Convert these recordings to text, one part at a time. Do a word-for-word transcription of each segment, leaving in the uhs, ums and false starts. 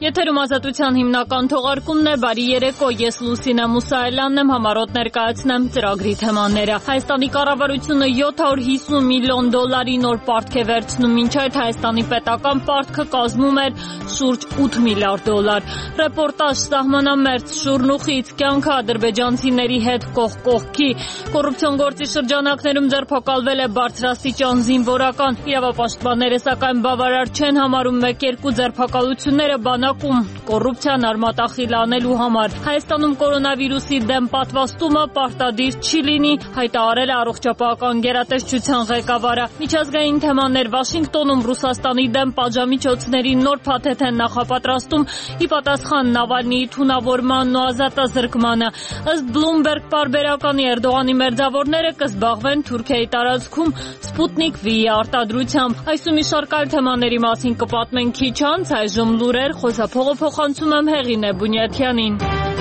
Եթերում ազատության հիմնական թողարկումն է, բարի երեկո, ես Լուսինե Մուսայելյանն եմ, համառոտ ներկայացնեմ ծրագրի թեմաները։ Հայաստանի կառավարությունը յոթ հարյուր հիսուն միլիոն դոլարի նոր պարտք է վերցնում, մինչ այդ Հայաստանի պետական պարտքը կազմում էր շուրջ ութ միլիարդ դոլար։ Ռեպորտաժ սահմանամերձ շուրնուխից կյանքը ադրբեջանցիների հետ կողք կողքի։ Կոռուպցիոն գործի շրջանակներում ձերբակալվել է բարձրաստիճան զինվորական։ Իրավապաշտպանները սակայն բավարար չեն համարում մեկ երկու ձերբակալությունները բանակում կոռուպցիան արմատախիլ անելու համար։ Հայաստանում կորոնավիրուսի դեմ պատվաստումը պարտադիր չի լինի, հայտարարել է առողջապահական գերատեսչության ղեկավարը։ Միջազգային թեմաներ Վաշինգտոնում Ռուսաստանի դեմ պատժամիջոցների նոր փաթեթ են նախապատրաստում ի պատասխան Նավալնիի թունավորմանն ու ազատազրկմանը։ Ըստ Bloomberg պարբերականի Էրդողանի մերձավորները կզբաղվեն Թուրքիայի տարածքում Սպուտնիկ V-ի արտադրությամբ։ Այս ու մի շարք այլ թեմաների մասին կպատմենք քիչ անց, այժմ լուրեր, խոսափողը փոխանցում եմ Հեղինե Բունյաթյանին։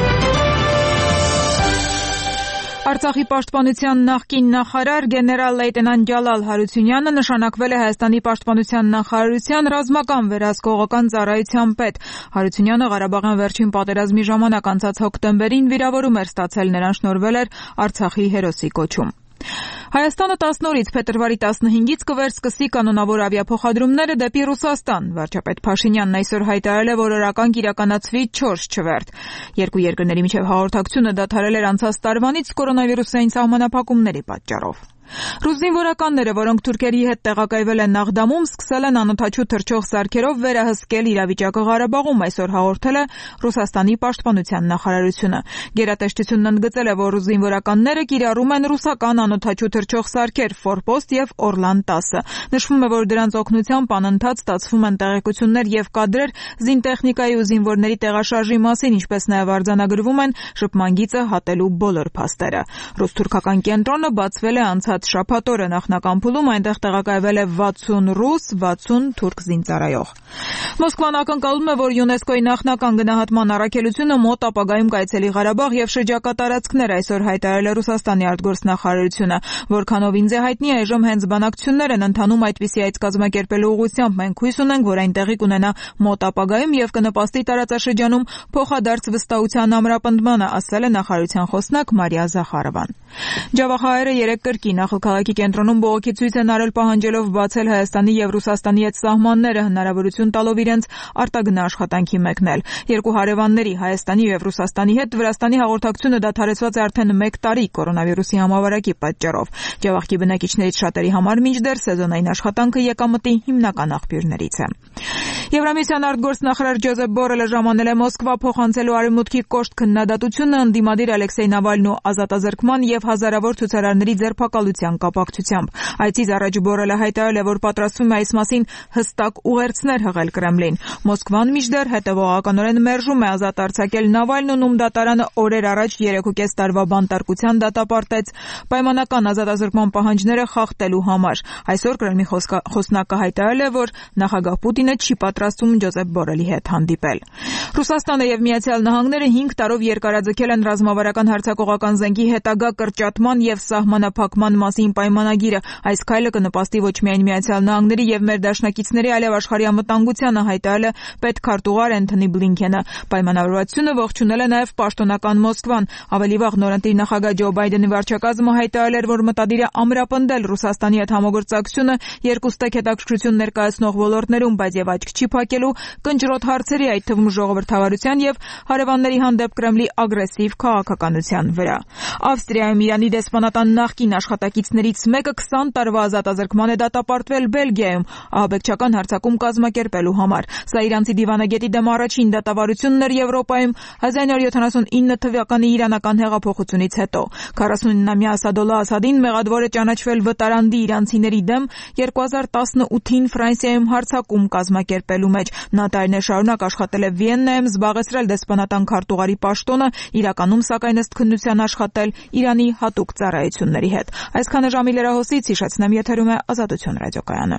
Արցախի պաշտպանության նախկին նախարար գեներալ լեյտենանտ Ջալալ Հարությունյանը նշանակվել է Հայաստանի պաշտպանության նախարարության ռազմական վերահսկողական ծառայության պետ։ Հարությունյանը Ղարաբաղյան վերջին պատերազմի ժամանակ անցած հոկտեմբերին վիրավորում էր ստացել, նրան շնորհվել էր Արցախի հերոսի կոչում։ Հայաստանը տասնօրից փետրվարի տասնհինգից կվերսկսի կանոնավոր ավիափոխադրումները դեպի Ռուսաստան։ Վարչապետ Փաշինյանն այսօր հայտարարել է, որ օրական կիրականացվի չորս չվերթ։ Երկու երկրների միջև հաղորդակցությունը դադարել էր անցած տարվանից կորոնավիրուսային սահմանափակումների պատճառով։ Ռուս զինվորականները, որոնք թուրքերի հետ տեղակայվել են Նաղդամում, սկսել են անօդաչու թռչող սարքերով վերահսկել իրավիճակը Ղարաբաղում, այսօր հաղորդել է Ռուսաստանի պաշտպանության նախարարությունը։ Գերատեսչությունն ընդգծել է, որ ռուս զինվորականները կիրառում են ռուսական անօդաչու թռչող սարքեր Ֆորպոստ եւ Օրլան տասը։ Նշվում է, որ դրանց օգնությամբ անընդհատ ստացվում են տեղեկություններ եւ կադրեր զինտեխնիկայի ու զինվորների տեղաշարժի մասին, ինչպես նաեւ արձանագրվում են շփման գիծը հատելու բոլոր փաստերը։ Ռուս-թուրքական կենտրոնը բացվել է անցած շաբաթ օրը նախնական փուլում, այնտեղ տեղակայվել է վաթսուն ռուս, վաթսուն թուրք զինծառայող։ Մոսկվան ակնկալում է, որ ՅՈՒՆԵՍԿՕ-ի նախնական գնահատման առաքելությունը մոտ ապագայում կայցելի Ղարաբաղ եւ շրջակա տարածքներ, այսօր հայտարարել է Ռուսաստանի արտգործնախարարությունը։ Որքանով ինձ է հայտնի, այժմ հենց բանակցություններ են ընթանում այդպիսի այց կազմակերպելու ուղղությամբ։ Մենք հույս ունենք, որ այն տեղի կունենա մոտ ապագայում եւ կնպաստի տարածաշրջանում փոխադարձ վստահության ամրապնդմանը, ասել է նախարարության խոսնակ Մարիա Զախարովան։ Ջավախահայերը երեք կրկին Նախագահի կենտրոնում բողոքի ցույց են արել, պահանջելով բացել Հայաստանի եւ Ռուսաստանի հետ սահմանները, հնարավորություն տալով իրենց արտագնա աշխատանքի մեկնել։ Երկու հարևանների Հայաստանի եւ Ռուսաստանի հետ Վրաստանի հաղորդակցությունը դադարեցված է արդեն մեկ տարի կորոնավիրուսի համավարակի պատճառով։ Ջավախքի բնակիչներից շատերի համար մինչդեռ սեզոնային աշխատանքը եկամտի հիմնական աղբյուրներից է։ Եվրամիության արտգործնախարար Ջոզեփ Բորելը ժամանել է Մոսկվա փոխանցելու արևմուտքի կոշտ քննադատությունը ընդդիմադիր Ալեքսեյ Նավալնու ազատազրկման եւ հազարավոր ցուցարարների ձերբակալության կապակցությամբ։ Այցից առաջ Բորելը հայտարարել է, որ պատրաստվում է այս մասին հստակ ուղերձներ հղել Կրեմլին։ Մոսկվան մինչդեռ հետևողականորեն մերժում է ազատ արձակել Նավալնուն, ում դատարանը օրեր առաջ երեքուկես տարվա բանտարկության դատապարտեց պայմանական ազատազրկման պահանջները խախտելու համար։ Այսօր Կրեմլի խոսնակը հայտարարել է, որ նախագահ Պուտինը չի պատրաստվում Ջոզեփ Բորելի հետ հանդիպել։ Ռուսաստանը եւ Միացյալ Նահանգները հինգ տարով երկարաձգել են ռազմավարական հարձակողական զենքի հետագա կրճատման եւ սահմանափակման մասին պայմանագիրը։ Այս քայլը կնպաստի ոչ միայն Միացյալ Նահանգների եւ մեր դաշնակիցների, այլև աշխարհի անվտանգությանը, հայտարարել է պետքարտուղար Էնթոնի Բլինքենը։ Պայմանավորվածությունը ողջունել է նաեւ պաշտոնական Մոսկվան։ Ավելի վաղ նորընտիր նախագահ Ջո Բայդենի վարչակազմը հայտարարել էր, որ մտադիր է ամրապնդել Ռուսաստանի հետ համագործակցությունը երկուստեք հետաքրքրություն ներկայացնող ոլորտներում, բայց եւ աչք չի փակելու կնճռոտ հարցերի, այդ թվում ժողովրդավարության եւ հարևանների հանդեպ Կրեմլի ագրեսիվ քաղաքականության վրա։ Ավստրիայում Իրանի դեսպանատան նախկին աշխատակիցներից մեկը քսան տարվա ազատազրկման է դատապարտվել Բելգիայում ահաբեկչական հարձակում կազմակերպելու համար։ Սա իրանցի դիվանագետի դեմ առաջին դատավարությունն էր Եվրոպայում հազար իննյոց յոթանասունինը թվականի իրանական հեղափոխությունից հետո։ քառասունինամյա Ասադոլլա Ասադին մեղադվոր է ճանաչվել վտարանդի իրանցիների դեմ երկու հազար տասնութին Ֆրանսիայում հարձակում կազմակերպելու մեջ։ Նա տարիներ շարունակ աշխատել է Վիեննայում, զբաղեցրել դեսպանատան քարտուղարի պաշտոնը, իրականում սակայն ըստ քննության աշխատել Իրանի հատուկ ծառայությունների հետ։ Այսքանը ժամի լրահոսից հիշեցնեմ, եթերում է Ազատություն ռադիոկայանը։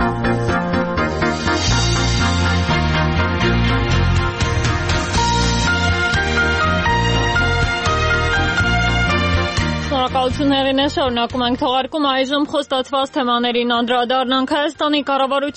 Շնորհակալություն Հեղինե, շարունակում ենք թողարկումը, այժմ խոստացված թեմաներին անդրադառնանք։ Հայաստանի կառավարությունը